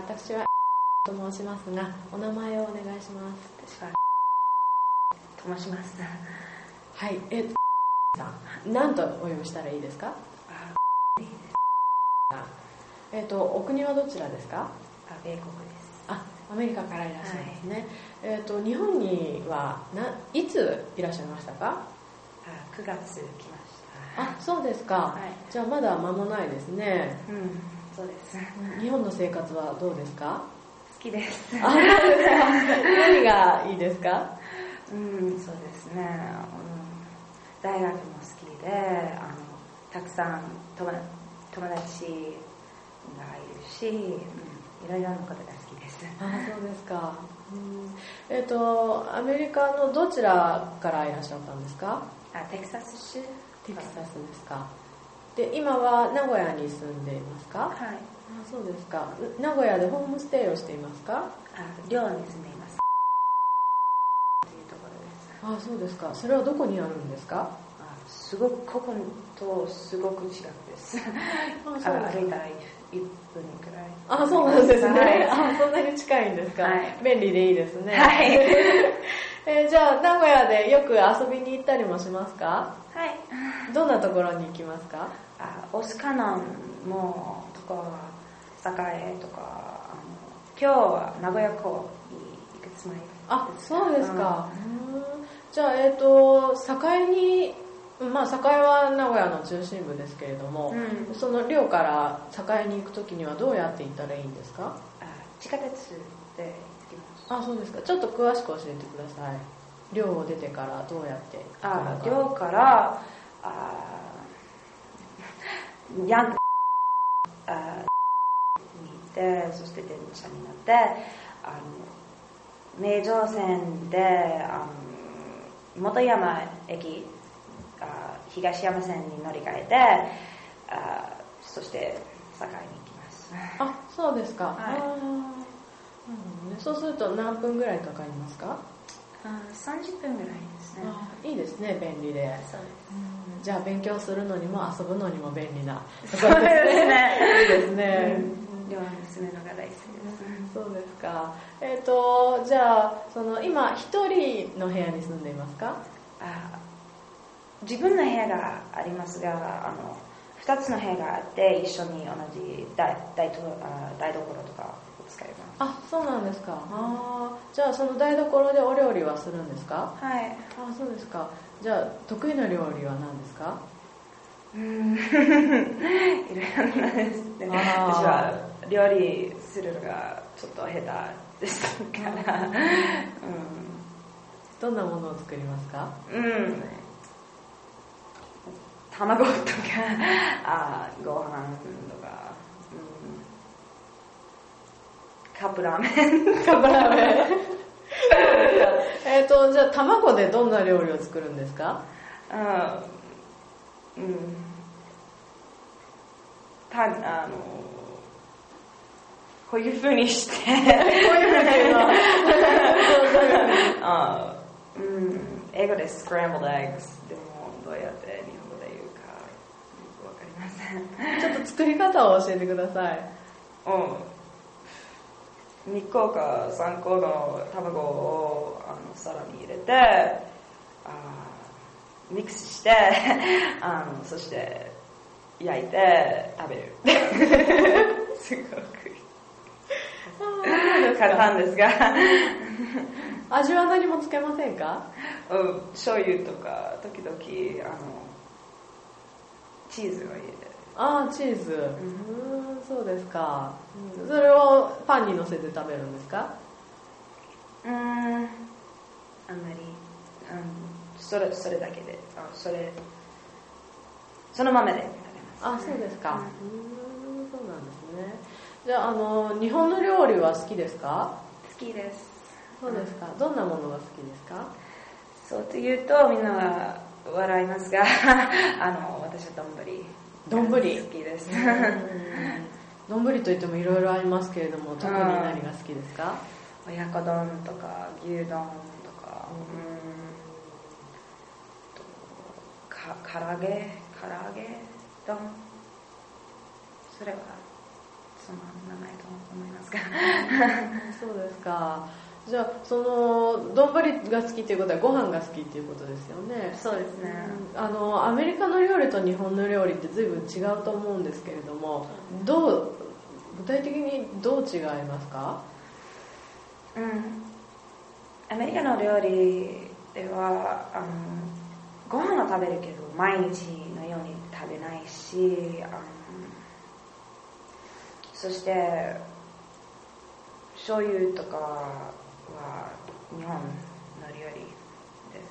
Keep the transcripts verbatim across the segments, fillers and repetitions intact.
私はと申しますが、お名前をお願いします。 私はと申します。 はい、えっと何とお呼びしたらいいですか？ あえっとお国はどちらですか？ あ米国です。 あ、アメリカからいらっしゃるんですね。はい、えっと日本にはないついらっしゃいましたか？ あくがつ来ました。 あ、そうですか。はい、じゃあまだ間もないですね。 うん、そうです。 日本の生活はどうですか？ 好きです。 あ、何がいいですか？ うん、そうですね。うん、大学も好きで、あのたくさん友友達がいるし、うん、いろいろなことが好きです。 あ、そうですか。うん、えっとアメリカのどちらからいらっしゃったんですか？ あ、テキサス州。 テキサスですか。で、今は名古屋に住んでいますか？ はい。 あ、そうですか。名古屋でホームステイをしていますか？ あ、寮に住んでいます。というところです。 あ、そうですか。それはどこにあるんですか？ あ、すごくこことすごく近くです。 あ、そうですか。 歩いたらいっぷんくらい。 あ、そうなんですね。 はい、 あ、そんなに近いんですか？はい、便利でいいですね。 はい。 えー、じゃあ名古屋でよく遊びに行ったりもしますか？ はい。 どんなところに行きますか？ あ、オスカナンもとか栄とか、あの今日は名古屋港に行くつもりです。 あ、そうですか。うん、じゃあ、えっと栄に、まあ栄は名古屋の中心部ですけれども、うん、その寮から栄に行くときにはどうやって行ったらいいんですか？ あ、地下鉄で行きます。 あ、そうですか。ちょっと詳しく教えてください。寮を出てからどうやって行くのか。 あ、寮からあヤンあに行って、そして電車に乗って、あの名城線であの本山駅、あ東山線に乗り換えて、あそして堺に行きます。 あ、そうですか。 はい、あ、 うん、そうすると何分ぐらいかかりますか？ あ、さんじゅっぷんぐらいですね。 あ、いいですね、便利で。 そうです。 うん、じゃあ勉強するのにも遊ぶのにも便利な。 そうですね。 いいですね。 寮に住むのが大好きです。 そうですか。えっとじゃあその今一人の部屋に住んでいますか？ あ、自分の部屋がありますが、あの二つの部屋があって一緒に同じ台台所とかを使います。 あ、そうなんですか。あ、じゃあその台所でお料理はするんですか？ はい。 あ、そうですか。じゃあ得意な料理は何ですか？ うーんいろいろなですね。私は料理するのがちょっと下手ですから、うん、 どんなものを作りますか？ うん、卵とかあご飯とか、うん、カップラーメンカップラーメンえっとじゃあ卵でどんな料理を作るんですか？ あ、うん、たあのこういう風にしてこういう風にあ、うん、英語で scrambled eggs でもどうやって日本語で言うかよくわかりません。 ちょっと作り方を教えてください。 うん、にこかさんこの卵をあの皿に入れて、あミックスしてあのそして焼いて食べるすごく簡単ですが味は何もつけませんか？ うん、醤油とか時々あのチーズを入れて。 ああ、チーズ、うん、そうですか、うん、それをパンに乗せて食べるんですか？ うーん、あんまり、うん、それそれだけで、あ、それそのままで食べあ、 ます、ね。 そうですか、 うん、 うん、そうなんですね。じゃあ、あの日本の料理は好きですか？ 好きです。 そうですか。どんなものが好きですか？ そうと言うとみんなは笑いますがあの私は丼丼好きです。 丼といってもいろいろありますけれども、特に何が好きですか？ 親子丼とか牛丼とか、うん、か唐揚げ唐揚げ丼、それはそそんな名前と思いますがそうですか。じゃあその丼が好きということはご飯が好きということですよね。 そうですね、 あのアメリカの料理と日本の料理って随分違うと思うんですけれども、どう具体的にどう違いますか？ うん、アメリカの料理ではあのご飯は食べるけど毎日のように食べないし、あのそして醤油とかは日本の料理です。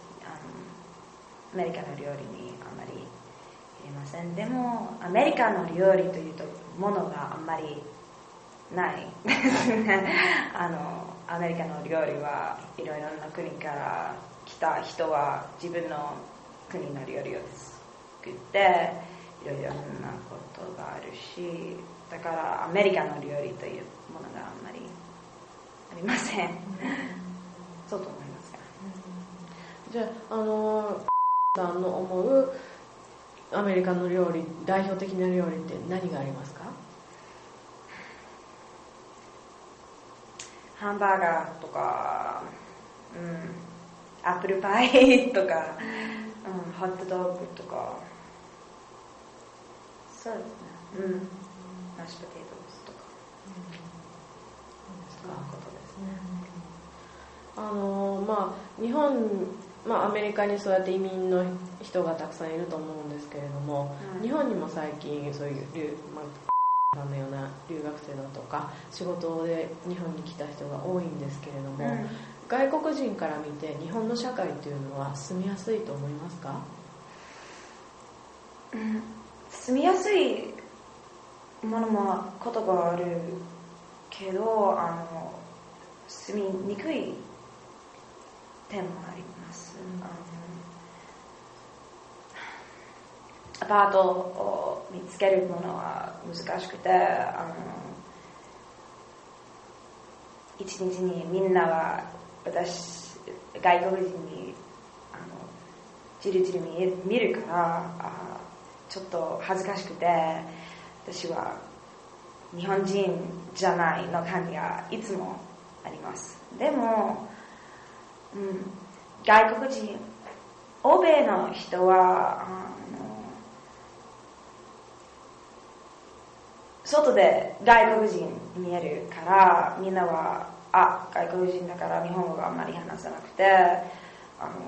あのアメリカの料理にあまり入れません。でもアメリカの料理というとものがあんまりないですね。あのアメリカの料理はいろいろな国から来た人は自分の国の料理を作っていろいろなことがあるし、だからアメリカの料理というものがあんまりありません。そうと思いますか。 じゃあ、あのさんの思うアメリカの料理、代表的な料理って何がありますか？ ハンバーガーとか、うん、アップルパイとか、うん、ホットドッグとか、そうですね、うん、マッシュポテトとか、そういうことですね。 あのまあ日本、まあ、アメリカにそうやって移民の人がたくさんいると思うんですけれども、うん、日本にも最近そういう留、まあ、さんのような留学生だとか仕事で日本に来た人が多いんですけれども、うん、外国人から見て日本の社会というのは住みやすいと思いますか？ うん、住みやすいものもことがあるけど、あの住みにくい点もあります。うん、あのアパートを見つけるものは難しくて、あの一日にみんなは私外国人にあのじりじり見, 見るからあちょっと恥ずかしくて、私は日本人じゃないの感じがいつもあります。でも、うん、外国人、欧米の人はあの外で外国人見えるからみんなはあ外国人だから日本語があんまり話せなくて、あの、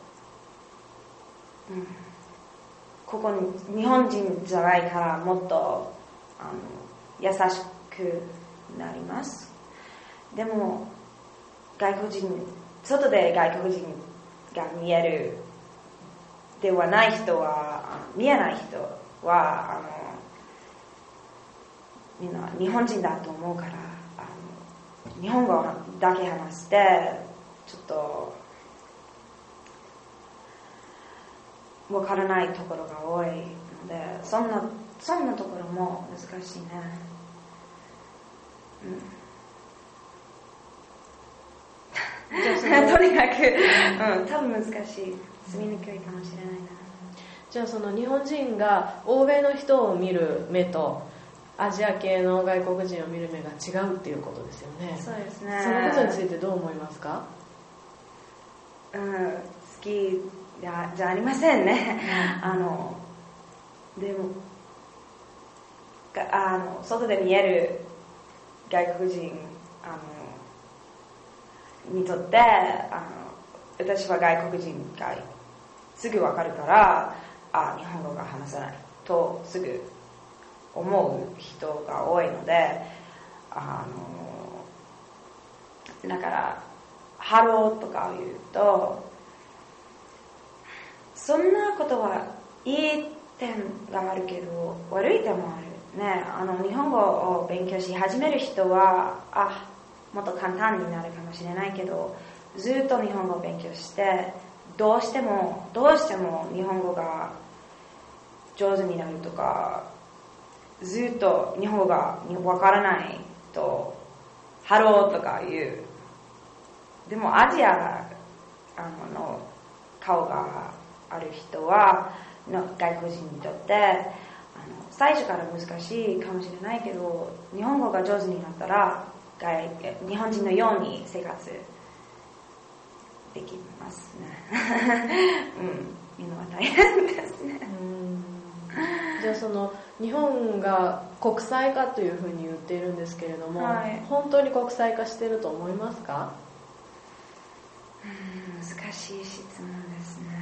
うん、ここに日本人じゃないからもっとあの優しくなります。でも外国人、外で外国人が見えるではない人は、見えない人はあのみんな日本人だと思うから、あの日本語だけ話してちょっとわからないところが多いので、そんなそんなところも難しいね。うん、とにかく、うん、多分難しい、住みにくいかもしれないな。 じゃあその日本人が欧米の人を見る目とアジア系の外国人を見る目が違うっていうことですよね。 そうですね。 そのことについてどう思いますか？ うん、好きじゃ、じゃありませんね。あのでもあの外で見える外国人あのにとってあの私は外国人がすぐ分かるからあ日本語が話せないとすぐ思う人が多いので、あのだからハローとかを言うとそんなことはいい点があるけど悪い点もあるね。あの日本語を勉強し始める人はあもっと簡単になるかもしれないけど、ずっと日本語を勉強してどうしてもどうしても日本語が上手になるとか、ずっと日本語がわからないとハローとか言う。でもアジアあの顔がある人はの外国人にとって最初から難しいかもしれないけど、日本語が上手になったら外日本人のように生活できますね。うん、みんなは大変ですね。 うんじゃあその日本が国際化というふうに言っているんですけれども、はい、本当に国際化していると思いますか？ うん難しい質問ですね。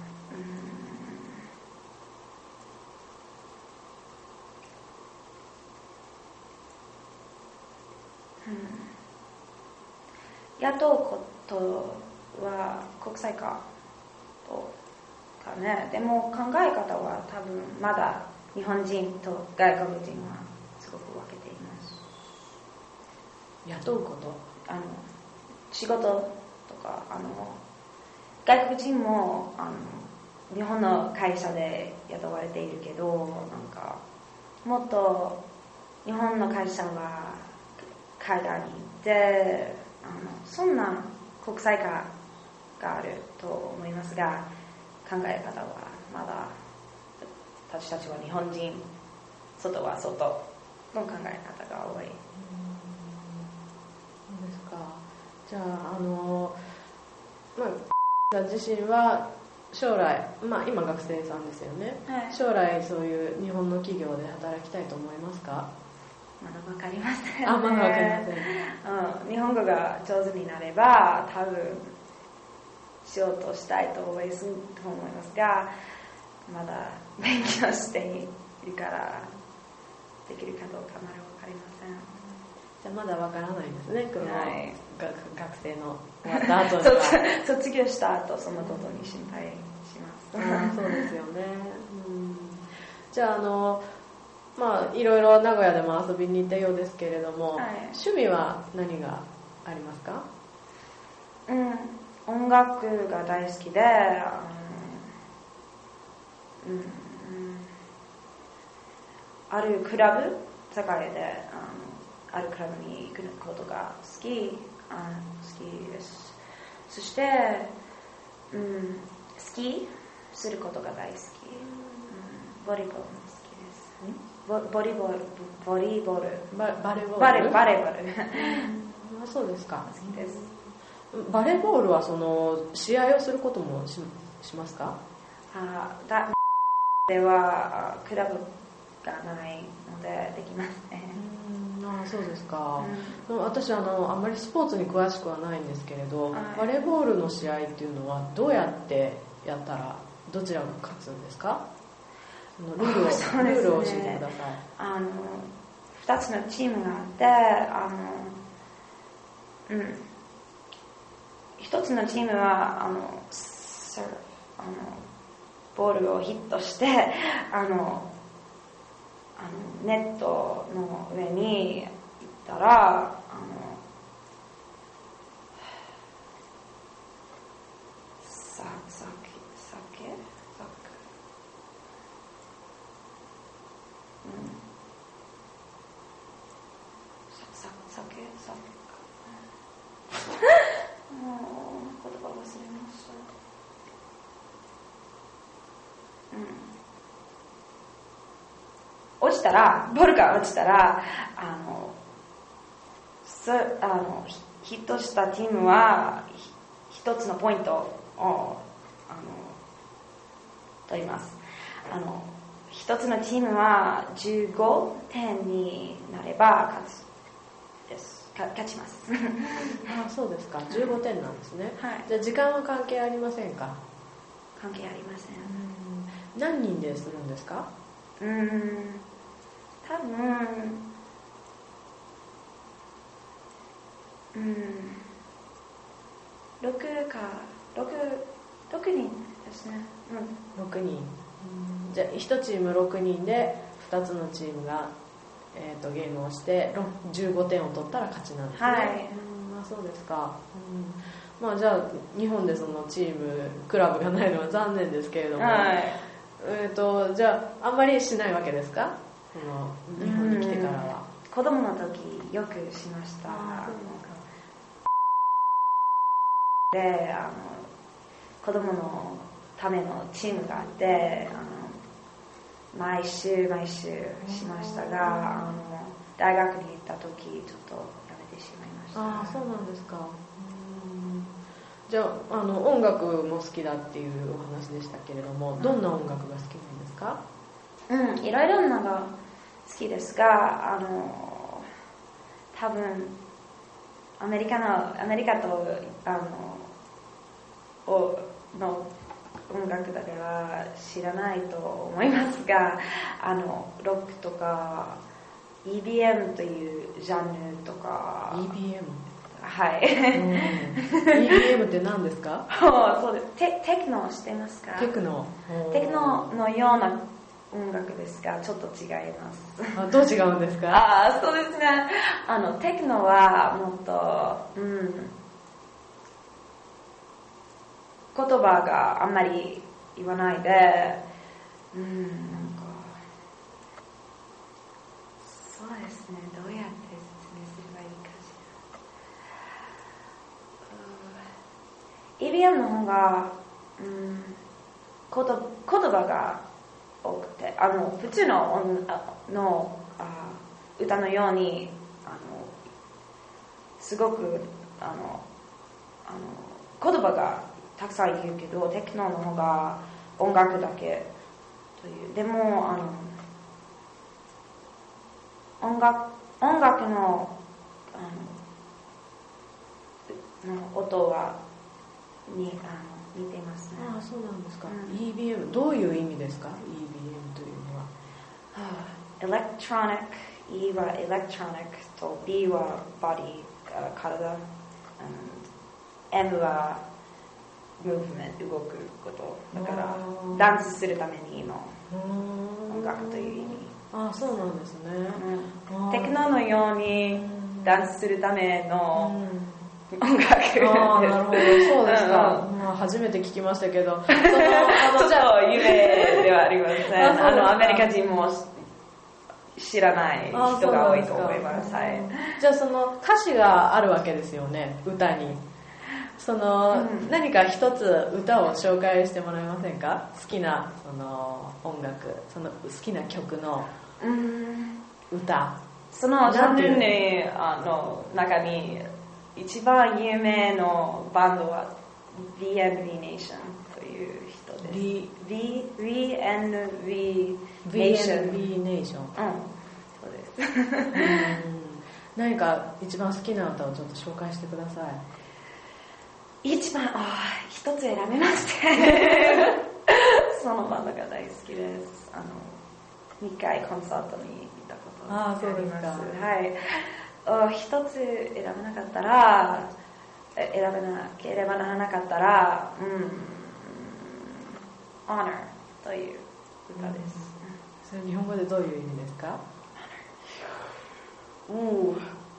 雇うことは国際化とかね。でも考え方は多分まだ日本人と外国人はすごく分けています。 雇うことあの仕事とかあの外国人もあの日本の会社で雇われているけど、なんかもっと日本の会社は海外に行ってあのそんな国際化があると思いますが、考え方はまだ私たちは日本人、外は外の考え方が多い。 そうですか。じゃああの、まあ、自身は将来、まあ、今学生さんですよね、はい、将来そういう日本の企業で働きたいと思いますか？ まだ分かりません、ね、 あ、まだ分かりません、 うん、日本語が上手になれば多分しようとしたいと思いますが、まだ勉強しているからできるかどうかまだ分かりません。 じゃあまだ分からないんですね、この、はい、学, 学生の終わった後には卒業した後そのことに心配します。 あそうですよね、うん、じゃああのまあいろいろ名古屋でも遊びに行ったようですけれども、はい、趣味は何がありますか？ うん、音楽が大好きで、うんうん、あるクラブ世界であるクラブに行くことが好き、あ好きです。そして、うん、スキーすることが大好き、うん、ボリボールも好きです。ボ, ボリボールボリボールバ, バレーボールバレバレーボールあそうですか。 好きです。 バレーボールはその試合をすることも し, しますか？ あだではクラブがないのでできますね。 うんあそうですか、うん、私あのあんまりスポーツに詳しくはないんですけれど、はい、バレーボールの試合っていうのはどうやってやったらどちらが勝つんですか？ルールを、ね、ルールを教えてください。 あのふたつのチームがあってあの、うん、ひとつのチームはあのあのボールをヒットしてあのあのネットの上に行ったらあのささけさけさくうんささけさけもう言葉忘れました。うん、落ちたらボールが落ちたらあのそあのヒットしたチームは一つのポイントをあの取ります。あの一つのチームはじゅうごてんになれば勝つですか勝ちますあそうですか。じゅうごてんなんですね、 はい、 じゃあ時間は関係ありませんか？ 関係ありません。 何人でするんですか？ うーん多分うんろくかろく、ろくにんですね、 うん、ろくにんじゃあいちチームろくにんでふたつのチームが、えー、とゲームをしてじゅうごてんを取ったら勝ちなんですね。 はい、 うんまあ、そうですか、うんまあ、じゃあ日本でそのチームクラブがないのは残念ですけれども、はいえー、とじゃああんまりしないわけですか？この日本に来てからは。 子供の時よくしました。であの子供のためのチームがあってあの毎週毎週しましたが、あの大学に行った時ちょっとやめてしまいました。 ああ、そうなんですか。うんじゃあ、あの音楽も好きだっていうお話でしたけれども、どんな音楽が好きなんですか？ うん、いろいろなのが好きですが、あの多分アメリカのアメリカとあのおの音楽だけは知らないと思いますが、あのロックとか イービーエム というジャンルとかイービーエムはい、 うん、イービーエム って何ですか？ そうです。テ、テクノしてますか？ テクノテクノのような音楽ですが、ちょっと違います。 あ、どう違うんですか？ ああ、そうですね。あのテクノはもっと、うん、言葉があんまり言わないで、うん、なんかそうですね。どうやって説明すればいいかしら。イービーエム の方が、うん、言言葉が多くて、あの普通の音のあ歌のようにあのすごくあのあの言葉がたくさん言うけど、テクノの方が音楽だけという。でもあの音楽音楽のあのの音はにあの似ていますね。 ああ、そうなんですか。 うん、 イービーエム どういう意味ですか？ イービーエム というのは。 electronic、E は electronic と B は body、体、M は movement、動くこと。だからダンスするためにの音楽という意味。 ああ、そうなんですね。 うん、テクノのようにダンスするための音楽です。 ああ、なるほど、そうですか。うん、まあ、初めて聞きましたけど、そのあのちょっと夢ではありません。あのアメリカ人も知らない人が多いと思います。はい。 じゃあその歌詞があるわけですよね、歌に。その、うん、何か一つ歌を紹介してもらえませんか？好きなその音楽、その好きな曲の歌。 そのジャンルにあの中に一番有名のバンドは ブイエヌブイ Nation という人です。 V、 ブイエヌブイ Nation。 うん、 そうです。うん何か一番好きな歌をちょっと紹介してください。一番、あ一つ選べましてそのバンドが大好きです。あのにかいコンサートに行ったことがあります。はい。一つ選べなかったら、選べなければならなかったら、うん、Honor という歌です。 うん、それ日本語でどういう意味ですか？ おお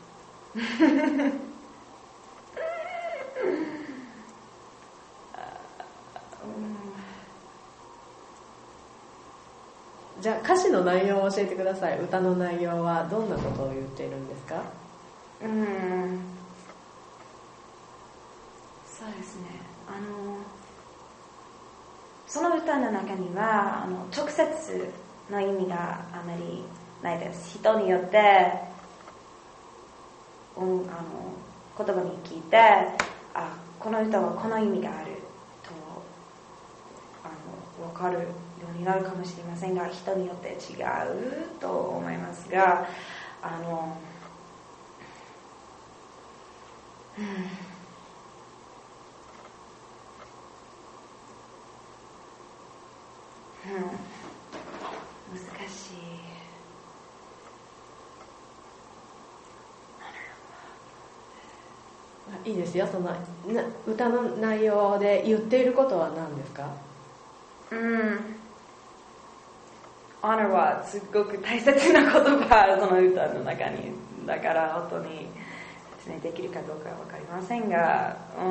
じゃあ歌詞の内容を教えてください。歌の内容はどんなことを言っているんですか？ うーんそうですね。あのその歌の中にはあの直接の意味があまりないです。人によってあの言葉に聞いて、あ、この歌はこの意味があるとあの分かるようになるかもしれませんが、人によって違うと思いますが、あの、うんうん、難しい。 いいですよ。そのな歌の内容で言っていることは何ですか？ うん。honor はすごく大切な言葉、その歌の中に。だから本当に説明できるかどうかわかりませんが、うん。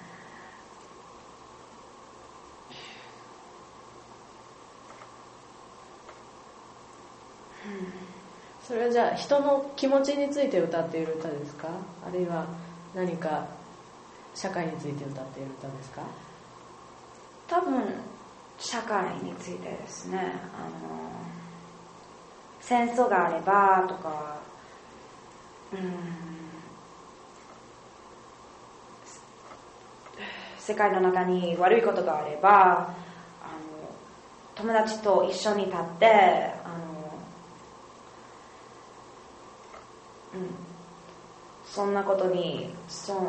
それはじゃあ人の気持ちについて歌っている歌ですか？あるいは何か社会について歌っている歌ですか？ 多分社会についてですね、あの戦争があればとか、うん、世界の中に悪いことがあれば、あの友達と一緒に立って、あの、うん、そんなことにそ、うん、あ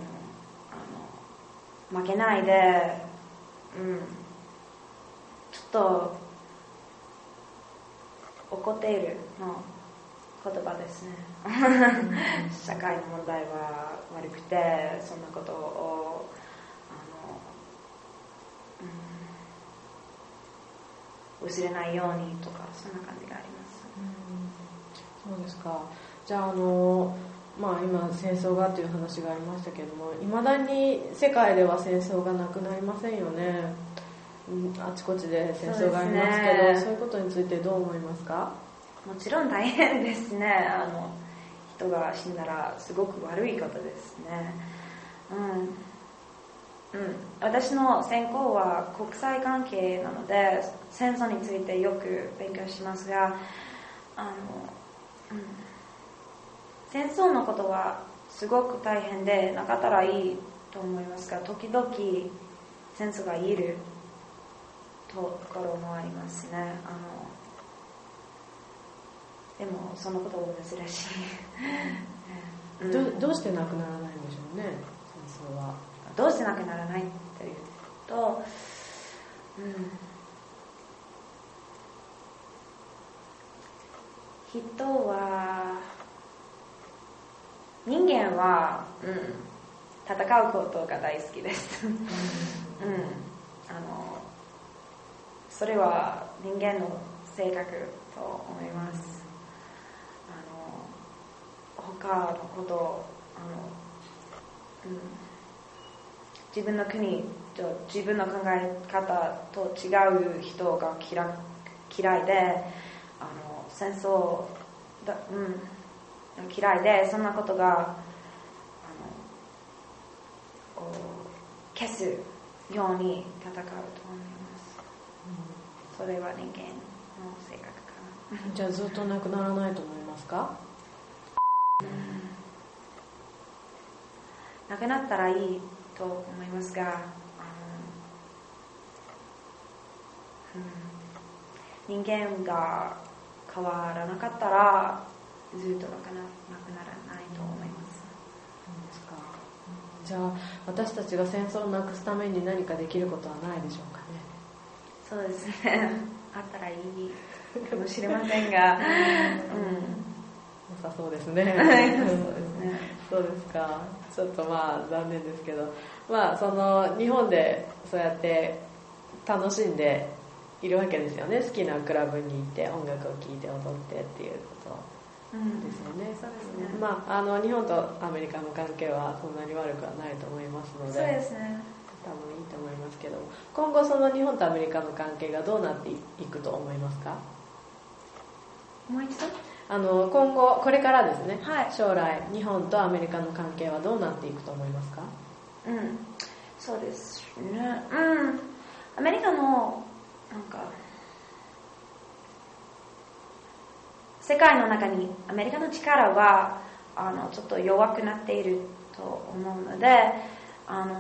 の負けないで、うん、ちょっと怒っているの言葉ですね。社会の問題は悪くて、そんなことをあの、うん、忘れないようにとか、そんな感じがあります。 うん、そうですか。じゃあ、あのまあ、今戦争がという話がありましたけれども、いまだに世界では戦争がなくなりませんよね。あちこちで戦争がありますけど、 そうですね、そういうことについてどう思いますか？ もちろん大変ですね。あの人が死んだらすごく悪いことですね。うん、うん、私の専攻は国際関係なので戦争についてよく勉強しますが、あの、うん、戦争のことはすごく大変でなかったらいいと思いますが、時々戦争がいるところもありますね。あのでもそのことは珍しい。 うん、ど, どうしてなくならないんでしょうね、戦争は。 どうしてなくならないというと、うん、人は人間は、うん、戦うことが大好きです。うん、あのそれは人間の性格と思います。他のことをあの、うん、自分の国と自分の考え方と違う人が嫌い、嫌いで、あの戦争だ、うん、嫌いで、そんなことがあの消すように戦うと思います。うん、それは人間の性格かな。 じゃあずっとなくならないと思いますか？ なくなったらいいと思いますが、あの、うん、人間が変わらなかったらずっとなくな、なくならないと思います。 そうですか。じゃあ私たちが戦争をなくすために何かできることはないでしょうかね。 そうですね。あったらいいかもしれませんが、うん、 良さそうですね。 そうですね。 そうですか。ちょっとまあ残念ですけど、まあその日本でそうやって楽しんでいるわけですよね。好きなクラブに行って音楽を聴いて踊ってっていうことですよね。 うん、そうですね。 まああの日本とアメリカの関係はそんなに悪くはないと思いますので、 そうですね。 多分いいと思いますけど、今後その日本とアメリカの関係がどうなっていくと思いますか？ もう一度。 あの今後これからですね、 はい、 将来日本とアメリカの関係はどうなっていくと思いますか？ うん、そうですね。うん、アメリカのなんか世界の中にアメリカの力はあのちょっと弱くなっていると思うので、あの、うん、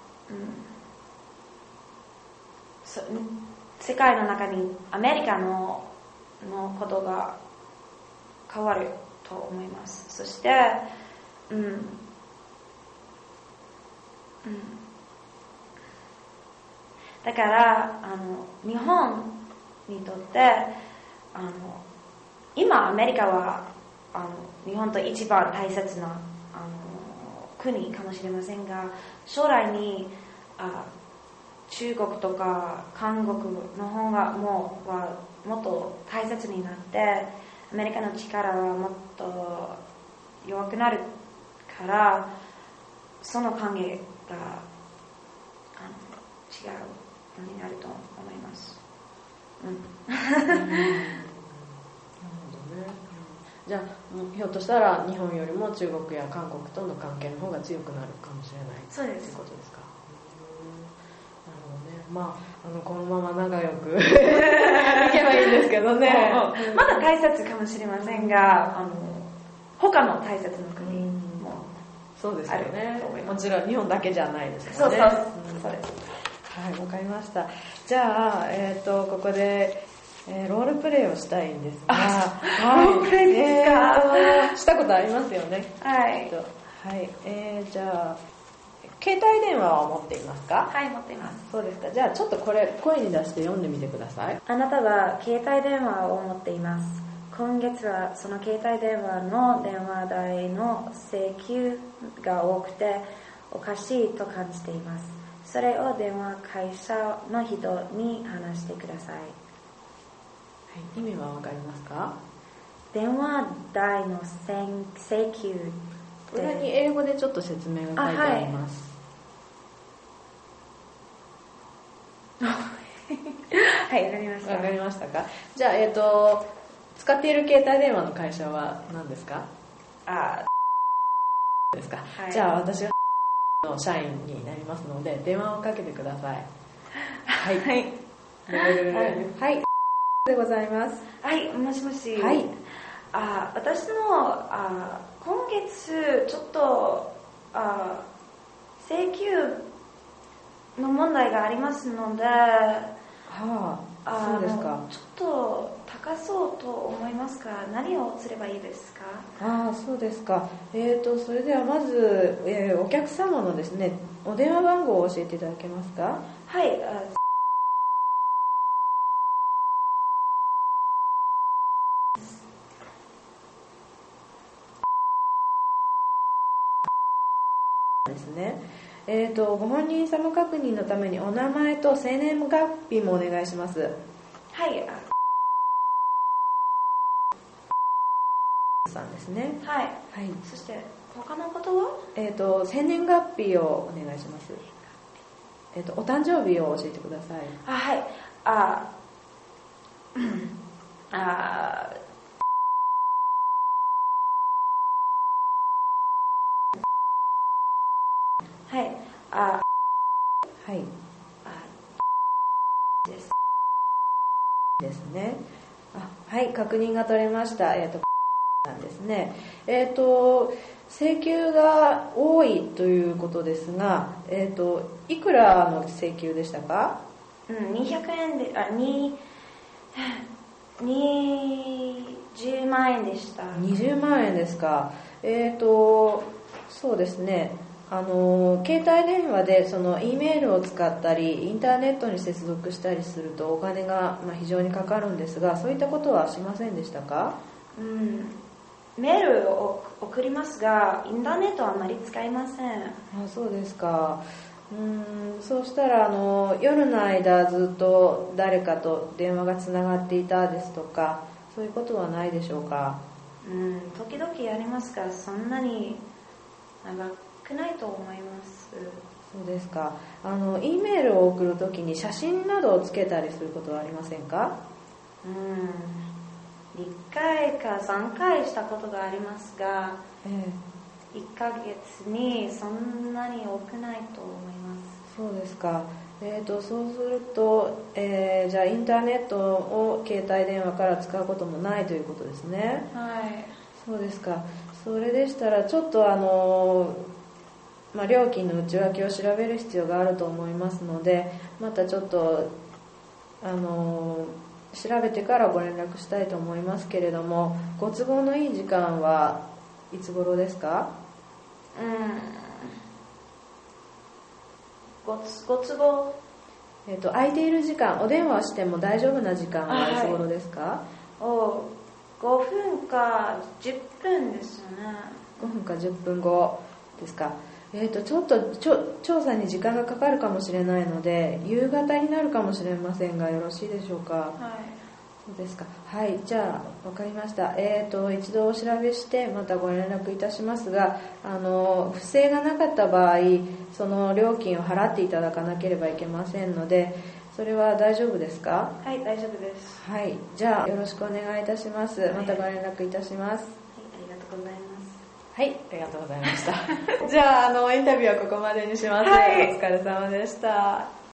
そ世界の中にアメリカののことが変わると思います。そして、うん、うん、だからあの日本にとってあの今アメリカはあの日本と一番大切なあの国かもしれませんが、将来にあ中国とか韓国の方がもうはもっと大切になって、アメリカの力はもっと弱くなるから、その関係があの違うのになると思います。うん。なるほどね。 じゃあひょっとしたら日本よりも中国や韓国との関係の方が強くなるかもしれない。 そうです。 ということですか。なるほどね。 まあ、あのこのまま仲良くいけばいいんですけどね。 まだ大切かもしれませんが、あの他の大切な国もそうですよね。もちろん日本だけじゃないですもんね。 そうそう、うん、そうです。 はい、わかりました。じゃあ、えっとここで、えー、ロールプレイをしたいんですが、 はい、ロールプレイですか、 えー、したことありますよね。 はい。 はい、えー、じゃあ携帯電話を持っていますか？ はい、持っています。 そうですか。じゃあちょっとこれ声に出して読んでみてください。 あなたは携帯電話を持っています。今月はその携帯電話の電話代の請求が多くておかしいと感じています。それを電話会社の人に話してください。はい、 意味はわかりますか？ 電話代の請求、 裏に英語でちょっと説明が書いてあります。 はい、わかりました。 わかりましたか？じゃあ、えっと、使っている携帯電話の会社は何ですか？ あですか、 はい、 じゃあ私はの社員になりますので電話をかけてください。はい。はい。はい。でございます。 はい、もしもし。 はい。 あ、私のあ今月ちょっとあ請求の問題がありますので、はあ、あそうですか。 ちょっと高そうと思いますが、何をすればいいですか？ ああ、そうですか。えーと、それではまず、えー、お客様のですね、お電話番号を教えていただけますか？ はい。あですね。えーと、ご本人様確認のためにお名前と生年月日もお願いします。 はい。 さんですね。 はい。 はい。 そして他のことは？ えーと、生年月日をお願いします。えーと、お誕生日を教えてください。 あ、はい。あ、あ。はい。あ。 はい。 あ。です。 ですね。あ、はい、確認が取れました。えっと、なんですね。えっと、請求が多いということですが、えっと、いくらの請求でしたか？ うん、にひゃくえんで、あ、に、にじゅうまんえんでした。 にじゅうまんえんですか。えっと、そうですね。あの携帯電話でその E メールを使ったりインターネットに接続したりするとお金がまあ非常にかかるんですが、そういったことはしませんでしたか？ うん、メールを送りますがインターネットはあまり使いません。 あ、そうですか。うーん、そうしたらあの夜の間ずっと誰かと電話がつながっていたですとか、そういうことはないでしょうか？ うん、時々ありますがそんなに長くないと思います。 そうですか。あの E メールを送るときに写真などをつけたりすることはありませんか？ うん、いっかいかさんかいしたことがありますが、えー、いっかげつにそんなに多くないと思います。 そうですか。えーと、そうすると、えー、じゃあインターネットを携帯電話から使うこともないということですね。 はい。 そうですか。それでしたらちょっとあのまあ、料金の内訳を調べる必要があると思いますので、またちょっとあの調べてからご連絡したいと思いますけれども、ご都合のいい時間はいつ頃ですか？ うん、ご, ご都合、 えーと、空いている時間、お電話しても大丈夫な時間はいつ頃ですか？はい、 おごふんかじゅっぷんですよね。 ごふんかじゅっぷんごですか。えーと、ちょっとちょ調査に時間がかかるかもしれないので夕方になるかもしれませんがよろしいでしょうか？ はい。 そうですか。はい、じゃあ分かりました。えーと一度お調べしてまたご連絡いたしますが、あの不正がなかった場合その料金を払っていただかなければいけませんので、それは大丈夫ですか？ はい、大丈夫です。 はい、じゃあよろしくお願いいたします。またご連絡いたします。はい、 ありがとうございます。 はい、ありがとうございました。じゃあ、あのインタビューはここまでにします。 はい、 お疲れ様でした。